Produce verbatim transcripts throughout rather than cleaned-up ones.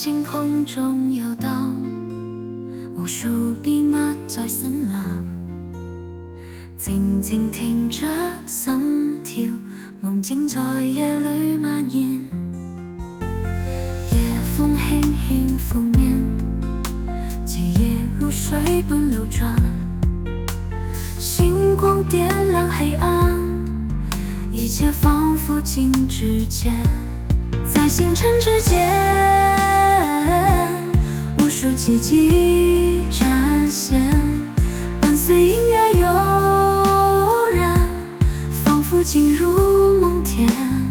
星空中游荡，无数匹马在森林，靜靜聽着心跳，夢境在夜裏蔓延。夜風輕輕拂面，記憶如水般流轉，星光點亮黑暗，一切仿佛靜止間，在星辰之間，無數奇蹟展現，伴隨音樂悠然，仿佛進入夢田，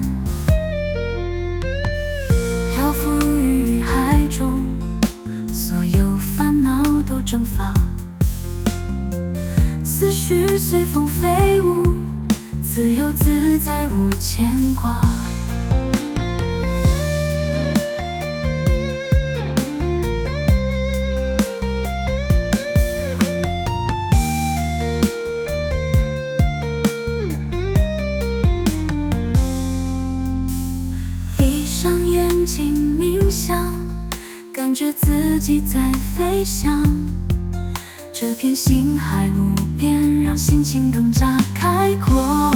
漂浮於海中，所有煩惱都蒸發，思緒隨風飛舞，自由自在無牽掛。闭上眼睛冥想，感覺自己在飛翔，這片星海無邊，讓心情更加開闊。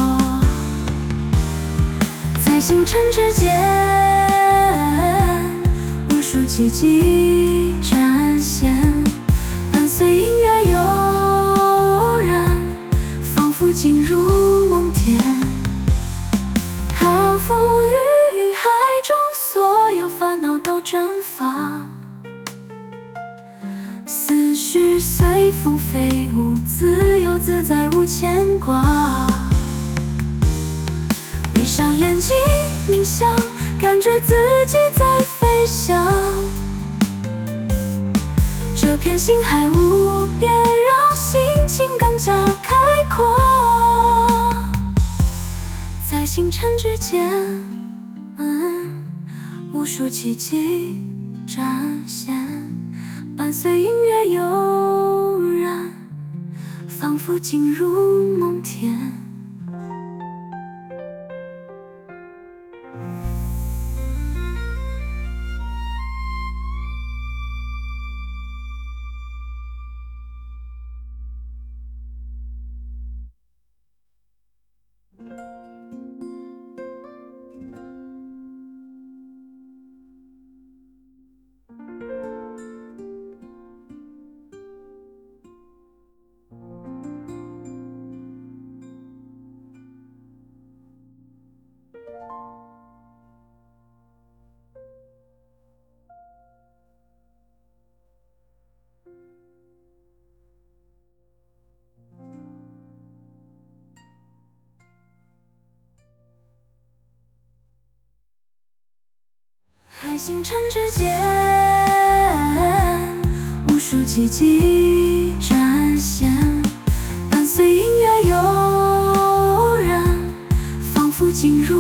在星辰之間，無數奇蹟展現，伴隨音樂悠然，仿佛進入夢田，漂浮於海中，所有煩惱都蒸發，思緒隨風飛舞，自由自在無牽掛。閉上眼睛冥想，感覺自己在飛翔，這片星海無邊，讓心情更加開闊。在星辰之間，嗯，無數奇蹟展現，伴隨音樂悠然，仿佛進入夢田。在星辰之間，無數奇蹟展現，伴隨音樂悠然，仿佛進入